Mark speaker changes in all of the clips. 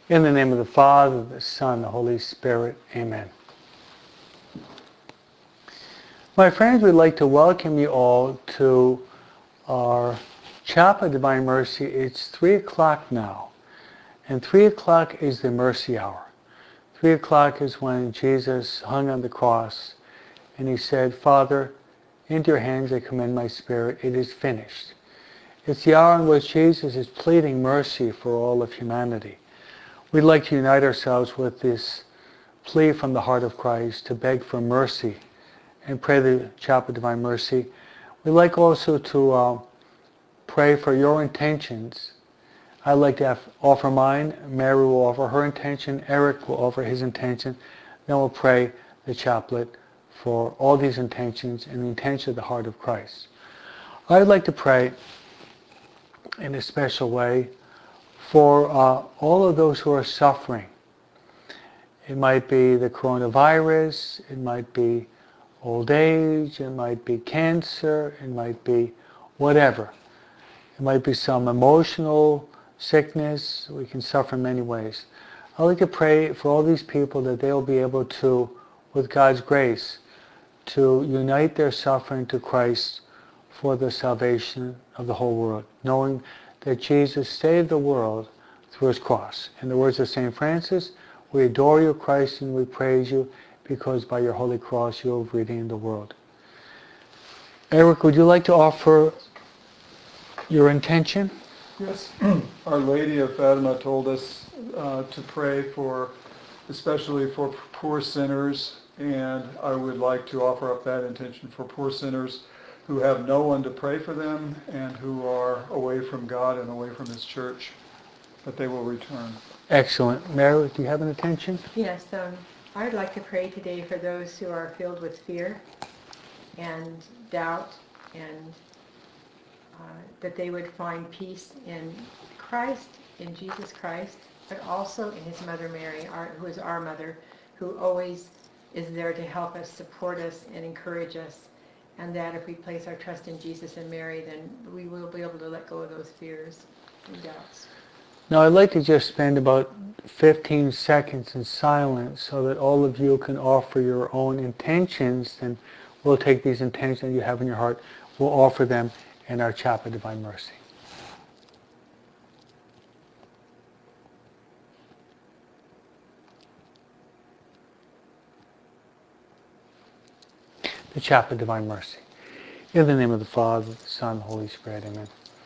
Speaker 1: In the name of the Father, the Son, the Holy Spirit. Amen. My friends, we'd like to welcome you all to our Chapel of Divine Mercy. It's 3 o'clock now, and 3 o'clock is the mercy hour. 3 o'clock is when Jesus hung on the cross, and he said, Father, into your hands I commend my spirit. It is finished. It's the hour in which Jesus is pleading mercy for all of humanity. We'd like to unite ourselves with this plea from the heart of Christ to beg for mercy and pray the Chapel of Divine Mercy. We'd like also to pray for your intentions. I'd like to offer mine. Mary will offer her intention. Eric will offer his intention. Then we'll pray the chaplet for all these intentions and the intention of the heart of Christ. I'd like to pray in a special way for all of those who are suffering. It might be the coronavirus, it might be old age, it might be cancer, it might be whatever. It might be some emotional sickness. We can suffer in many ways. I'd like to pray for all these people that they'll be able to, with God's grace, to unite their suffering to Christ for the salvation of the whole world, knowing that Jesus saved the world through his cross. In the words of St. Francis, we adore you, Christ, and we praise you because by your holy cross you have redeemed the world. Eric, would you like to offer your intention?
Speaker 2: Yes. Our Lady of Fatima told us to pray for, especially for poor sinners, and I would like to offer up that intention for poor sinners who have no one to pray for them and who are away from God and away from his church, that they will return.
Speaker 1: Excellent. Mary, do you have an intention?
Speaker 3: Yes, I'd like to pray today for those who are filled with fear and doubt, and that they would find peace in Christ, in Jesus Christ, but also in his Mother Mary, who is our mother, who always is there to help us, support us, and encourage us. And that if we place our trust in Jesus and Mary, then we will be able to let go of those fears and doubts.
Speaker 1: Now I'd like to just spend about 15 seconds in silence so that all of you can offer your own intentions, and we'll take these intentions you have in your heart, we'll offer them in our Chapel of Divine Mercy. The Chapel of Divine Mercy. In the name of the Father, the Son, the Holy Spirit, amen.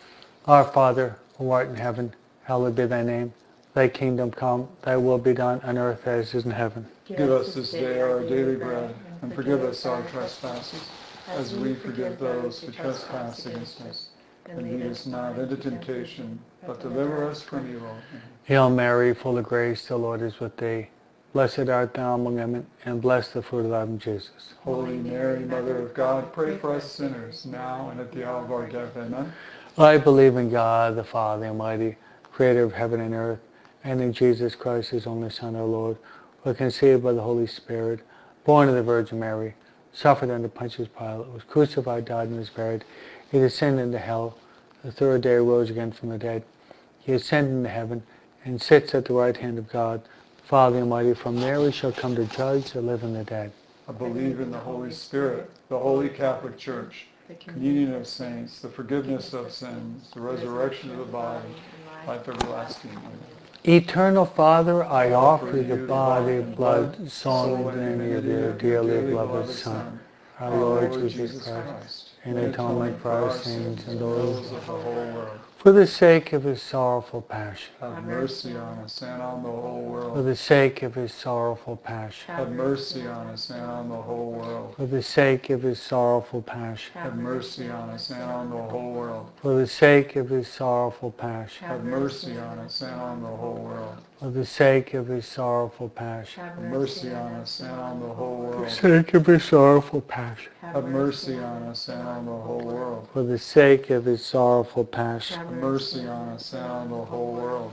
Speaker 1: Our Father, who art in heaven, hallowed be thy name. Thy kingdom come, thy will be done on earth as it is in heaven.
Speaker 2: Give us this day our daily bread, and forgive us our trespasses, as we forgive those who trespass against us. And lead us not into temptation, but deliver us from evil.
Speaker 1: Hail Mary, full of grace, the Lord is with thee. Blessed art thou among women, and blessed the fruit of thy womb, Jesus.
Speaker 2: Holy Mary, Mother of God, pray for us sinners, now and at the hour of our death. Amen.
Speaker 1: I believe in God, the Father Almighty, creator of heaven and earth, and in Jesus Christ, his only Son, our Lord, who was conceived by the Holy Spirit, born of the Virgin Mary, suffered under Pontius Pilate, was crucified, died, and was buried. He descended into hell. The third day rose again from the dead. He ascended into heaven, and sits at the right hand of God, Father Almighty. From there we shall come to judge the living and the dead.
Speaker 2: I believe in the Holy Spirit, the Holy Catholic Church, the communion of saints, the forgiveness of sins, the resurrection of the body, life everlasting. Amen.
Speaker 1: Eternal Father, I offer you the body, blood, soul, and divinity of your dearly beloved Son, our Lord Jesus Christ, in atonement for our sins and those
Speaker 2: of the whole world.
Speaker 1: For the sake of his sorrowful passion.
Speaker 2: Have mercy on us and on the whole world.
Speaker 1: For the sake of his sorrowful passion.
Speaker 2: Have mercy on us and on the whole world.
Speaker 1: For the sake of his sorrowful passion.
Speaker 2: Have mercy on us and on the whole world.
Speaker 1: For the sake of his sorrowful passion.
Speaker 2: Have mercy on us and on the whole world.
Speaker 1: For the sake of his sorrowful passion.
Speaker 2: Have mercy on us and on the whole world.
Speaker 1: For the sake of his sorrowful passion.
Speaker 2: Have mercy on us and on the whole world.
Speaker 1: For the sake of his sorrowful passion.
Speaker 2: Have mercy on us and on the whole world.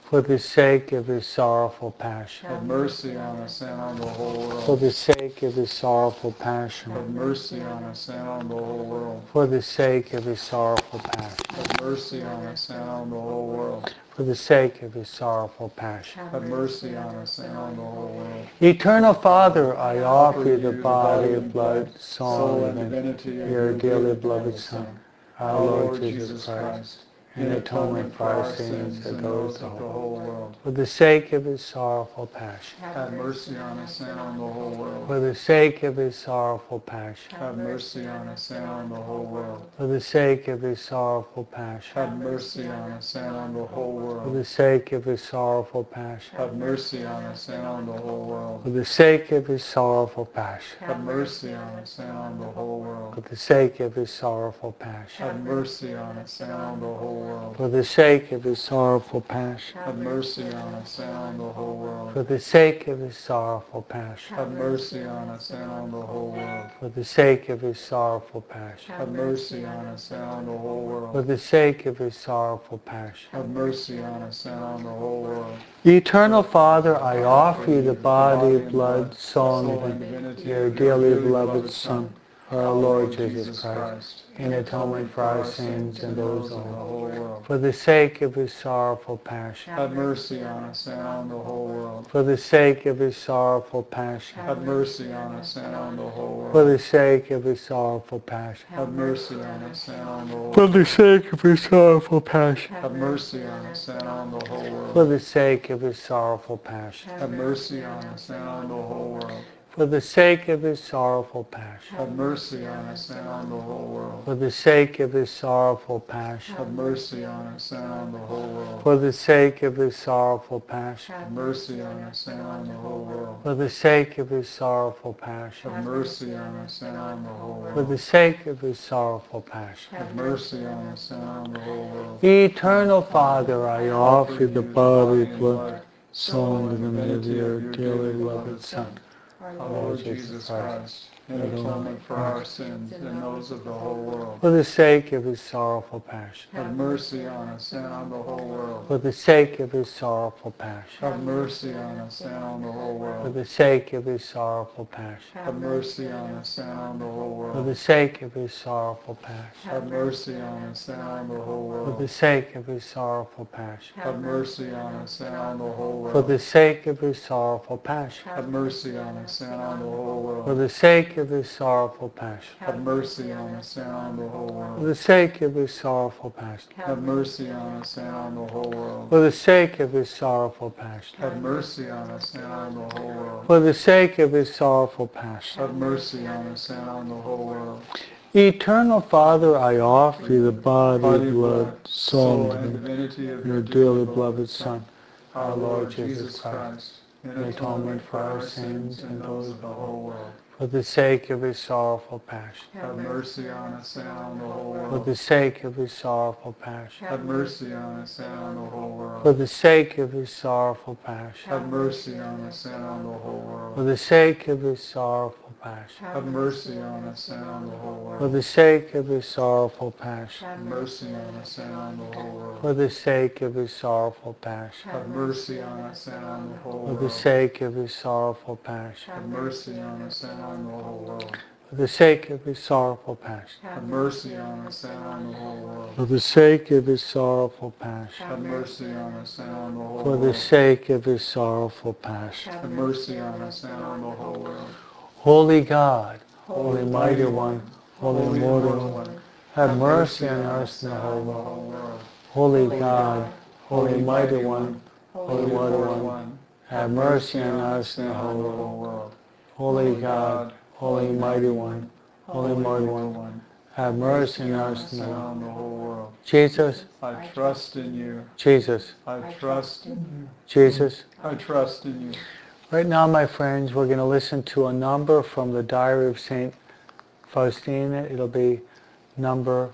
Speaker 1: for the sake of his sorrowful passion,
Speaker 2: Have mercy on us and on the whole
Speaker 1: for
Speaker 2: world.
Speaker 1: the sake of his sorrowful passion,
Speaker 2: Have mercy on us and on the whole world.
Speaker 1: for the sake of his sorrowful passion,
Speaker 2: Have mercy on us and on the whole world.
Speaker 1: for the sake of his sorrowful passion.
Speaker 2: Have mercy on us and on the whole world.
Speaker 1: Eternal Father, I offer you the body and blood, soul and
Speaker 2: divinity of
Speaker 1: your dearly beloved Son, our Lord Jesus Christ, in atonement for our sins and those of the whole world. For the sake of his sorrowful passion,
Speaker 2: Have mercy on us and on the whole world.
Speaker 1: for the sake of his sorrowful passion,
Speaker 2: Have mercy on us and on the whole world.
Speaker 1: for the sake of his sorrowful passion,
Speaker 2: Have mercy on us and on the whole
Speaker 1: for
Speaker 2: world.
Speaker 1: the sake of his sorrowful passion,
Speaker 2: Have mercy on us and on the whole world.
Speaker 1: for the sake of his sorrowful passion,
Speaker 2: Have mercy on us and on the whole world.
Speaker 1: for the sake of his sorrowful passion,
Speaker 2: Have mercy on us and on the whole world.
Speaker 1: for the sake of his sorrowful passion,
Speaker 2: Have mercy on us and on the whole world.
Speaker 1: for the sake of his sorrowful passion,
Speaker 2: Have mercy on us and on the whole world.
Speaker 1: for the sake of his sorrowful passion,
Speaker 2: Have mercy on us and on the whole
Speaker 1: for
Speaker 2: world.
Speaker 1: the sake of his sorrowful passion.
Speaker 2: Have mercy on us and on the whole world.
Speaker 1: Eternal Father, I offer you the body, blood, soul, and divinity of your dearly beloved Son, our Lord Jesus Christ, in atonement for our sins and those of the whole world. For the sake of his sorrowful passion,
Speaker 2: Have mercy on us and on the whole world.
Speaker 1: for the sake of his sorrowful passion,
Speaker 2: Have mercy on us and on the whole
Speaker 1: for
Speaker 2: world.
Speaker 1: the sake of his sorrowful passion,
Speaker 2: Have mercy on us and on the whole
Speaker 1: for
Speaker 2: world.
Speaker 1: the sake of his sorrowful passion,
Speaker 2: Have mercy on us and on the whole
Speaker 1: for
Speaker 2: world.
Speaker 1: the sake of his sorrowful passion,
Speaker 2: Have mercy on us and on the whole world.
Speaker 1: for the sake of his sorrowful passion,
Speaker 2: Have mercy on us and on the whole world.
Speaker 1: for the sake of his sorrowful passion,
Speaker 2: Have mercy on us and on the whole world.
Speaker 1: for the sake of his sorrowful passion,
Speaker 2: Have mercy on us and on the whole world.
Speaker 1: for the sake of his sorrowful passion,
Speaker 2: Have mercy on us and on the whole
Speaker 1: for
Speaker 2: world.
Speaker 1: the sake of his sorrowful passion.
Speaker 2: Have mercy on us and on the whole world.
Speaker 1: Eternal Father, I offer you the body, blood, soul, and divinity of your dearly beloved Son,
Speaker 2: Our Lord Jesus Christ, in atonement for our sins and those of the whole world.
Speaker 1: for the sake of his sorrowful passion,
Speaker 2: Have mercy on us and on the whole world.
Speaker 1: for the sake of his sorrowful passion,
Speaker 2: Have mercy on us and on the whole
Speaker 1: for
Speaker 2: world.
Speaker 1: the sake of his sorrowful passion,
Speaker 2: Have mercy on us and on the whole
Speaker 1: for
Speaker 2: world.
Speaker 1: the sake of his sorrowful passion,
Speaker 2: Have mercy on us and on the whole
Speaker 1: for the
Speaker 2: world.
Speaker 1: sake of his sorrowful passion,
Speaker 2: Have mercy on us and on the whole
Speaker 1: for the
Speaker 2: world.
Speaker 1: sake of his sorrowful passion,
Speaker 2: Have mercy on us and on the whole
Speaker 1: for
Speaker 2: world.
Speaker 1: the sake of his sorrowful passion,
Speaker 2: Have mercy on us and on the whole
Speaker 1: for
Speaker 2: world.
Speaker 1: the sake of his sorrowful passion,
Speaker 2: Have mercy on us and on the whole world.
Speaker 1: for the sake of his sorrowful passion,
Speaker 2: Have mercy on us and on the whole world.
Speaker 1: for the sake of his sorrowful passion.
Speaker 2: Have mercy on us and on the whole world.
Speaker 1: Eternal Father, I offer you the body,
Speaker 2: Body,
Speaker 1: blood, soul,
Speaker 2: and
Speaker 1: and
Speaker 2: divinity of
Speaker 1: your
Speaker 2: your
Speaker 1: dearly beloved Son,
Speaker 2: our Lord Jesus Christ, in
Speaker 1: in atonement for our sins and those
Speaker 2: of the whole world.
Speaker 1: for the sake of his sorrowful passion,
Speaker 2: Have mercy on us and on the whole
Speaker 1: for
Speaker 2: world.
Speaker 1: the sake of his sorrowful passion,
Speaker 2: Have mercy on us and on the whole
Speaker 1: for
Speaker 2: world.
Speaker 1: the sake of his sorrowful passion,
Speaker 2: Have mercy on us and on the whole
Speaker 1: for
Speaker 2: world.
Speaker 1: the sake of his sorrowful passion,
Speaker 2: Have mercy on us and on the whole
Speaker 1: for
Speaker 2: world.
Speaker 1: the sake of his sorrowful passion,
Speaker 2: Have mercy on us and on the whole world.
Speaker 1: for the sake of his sorrowful passion,
Speaker 2: Have mercy on us and on the whole
Speaker 1: for the
Speaker 2: world.
Speaker 1: sake of his sorrowful passion,
Speaker 2: Have mercy on us and on the whole world.
Speaker 1: for the sake of his sorrowful passion,
Speaker 2: Have mercy on us and on the whole world.
Speaker 1: for the sake of his sorrowful passion,
Speaker 2: Have mercy on us and on the whole
Speaker 1: for the
Speaker 2: world.
Speaker 1: sake of his sorrowful passion.
Speaker 2: Have mercy on us and on the whole world.
Speaker 1: Holy God, Holy Mighty One, Holy Immortal One, have mercy on us and the whole
Speaker 2: the
Speaker 1: world.
Speaker 2: whole world.
Speaker 1: Holy God, Holy Mighty One, Holy Immortal One, have mercy on us and the whole world.
Speaker 2: world.
Speaker 1: Holy God, Holy Mighty One, Holy Immortal One, have mercy on us and the whole world.
Speaker 2: on the whole world.
Speaker 1: Jesus,
Speaker 2: I trust in you.
Speaker 1: Jesus,
Speaker 2: I trust in you.
Speaker 1: Jesus.
Speaker 2: I trust in you.
Speaker 1: Right now, my friends, we're going to listen to a number from the Diary of St. Faustina. It'll be number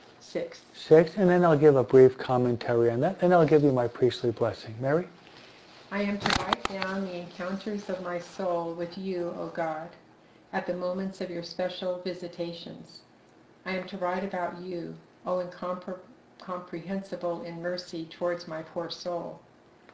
Speaker 3: 6.
Speaker 1: 6, and then I'll give a brief commentary on that. Then I'll give you my priestly blessing. Mary?
Speaker 3: I am to write down the encounters of my soul with you, O God, at the moments of your special visitations. I am to write about you, O incomprehensible in mercy towards my poor soul.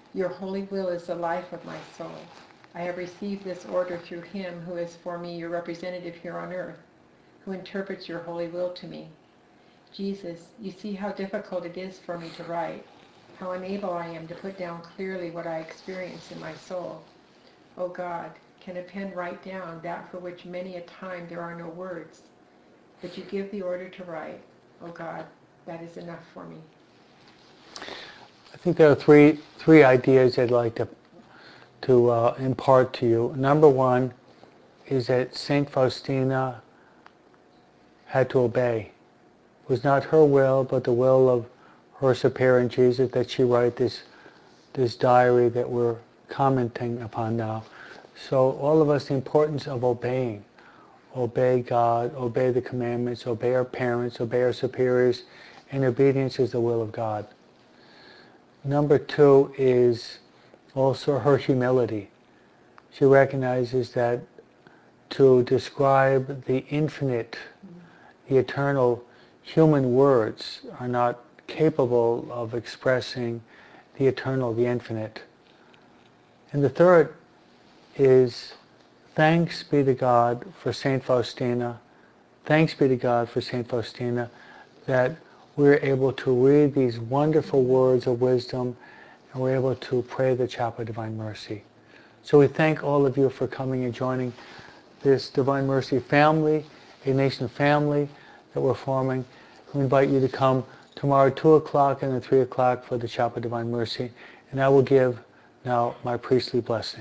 Speaker 3: Your holy will is the life of my soul. I have received this order through him who is for me your representative here on earth, who interprets your holy will to me. Jesus, you see how difficult it is for me to write, how unable I am to put down clearly what I experience in my soul. O God, can a pen write down that for which many a time there are no words? But you give the order to write. O God, that is enough for me.
Speaker 1: I think there are three ideas I'd like to impart to you. Number one is that Saint Faustina had to obey. It was not her will, but the will of her superior in Jesus that she write this diary that we're commenting upon now. So all of us, the importance of obeying. Obey God, obey the commandments, obey our parents, obey our superiors, and obedience is the will of God. Number two is also her humility. She recognizes that to describe the infinite, the eternal, human words are not capable of expressing the eternal, the infinite. And the third is thanks be to God for St. Faustina. Thanks be to God for St. Faustina that we're able to read these wonderful words of wisdom and we're able to pray the Chaplet of Divine Mercy. So we thank all of you for coming and joining this Divine Mercy family, Ignatian family that we're forming. We invite you to come tomorrow 2 o'clock and then 3 o'clock for the Chaplet of Divine Mercy. And I will give now my priestly blessing.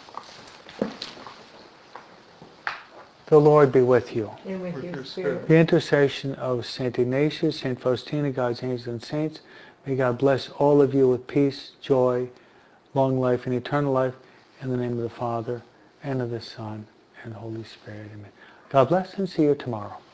Speaker 1: The Lord be with you.
Speaker 3: And with
Speaker 2: With
Speaker 3: your
Speaker 2: your
Speaker 3: spirit.
Speaker 2: spirit.
Speaker 1: The intercession of St. Ignatius, St. Faustina, God's angels and saints, may God bless all of you with peace, joy, long life, and eternal life. In the name of the Father, and of the Son, and the Holy Spirit. Amen. God bless and see you tomorrow.